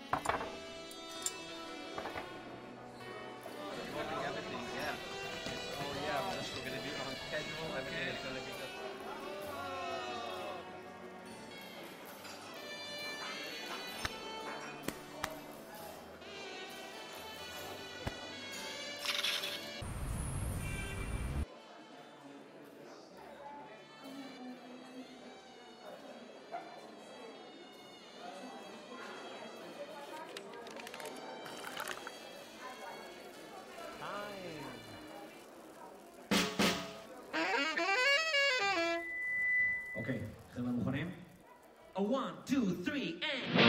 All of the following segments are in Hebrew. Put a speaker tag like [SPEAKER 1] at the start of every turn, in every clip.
[SPEAKER 1] אוקיי, חבר'ה מוכנים? 1, 2, 3, and...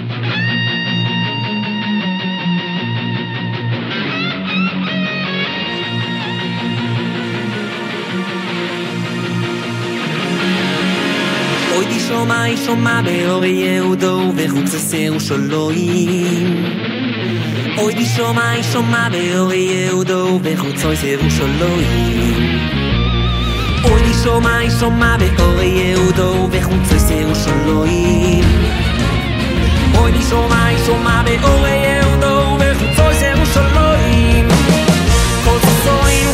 [SPEAKER 2] אוי די שומע באור יהודו וחוצסהו שלוים אוי די שומע באור יהודו וחוצסהו שלוים אוי די שומע באור יהודו וחוצסהו שלוים אוי די שומע באור יהודו וחוצסהו שלוים כל סוסוים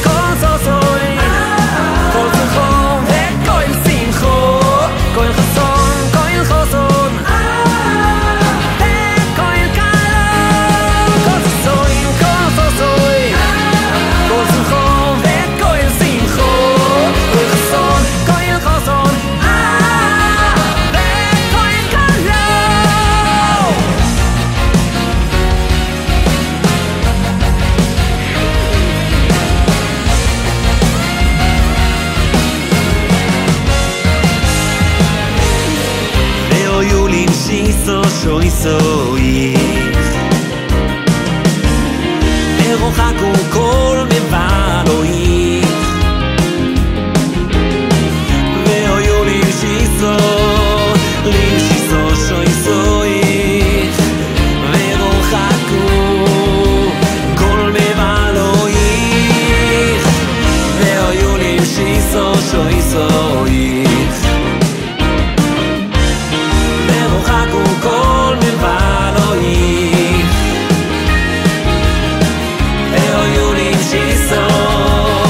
[SPEAKER 2] כל זכור וכל שמחו כל חסון, כל חסון וכל קלון כל סוסוים, כל סוסוי כל זכור וכל שמחו כל חסון, כל חסון וכל קלון ואויולים שיסו שויסויך ורוחקו כל מבלויך ואויולים שיסו שויסויך ורוחקו כל מבלויך ואויולים שיסו שויסויך ורוחקו כל מבלויך ואויולים שיסו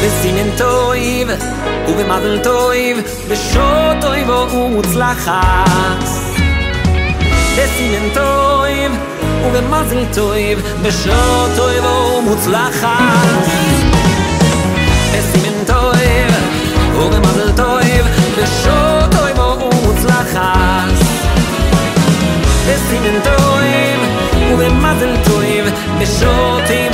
[SPEAKER 2] בסימן טויב ובמזל טויב בשעות טויב ומוצלחת בסימן טויב ובמזל טויב בשעות טויב ומוצלחת בסימן טויב ובמזל טויב בשעות טויב ומוצלחת בסימן טויב ובמזל טויב בשעות טויב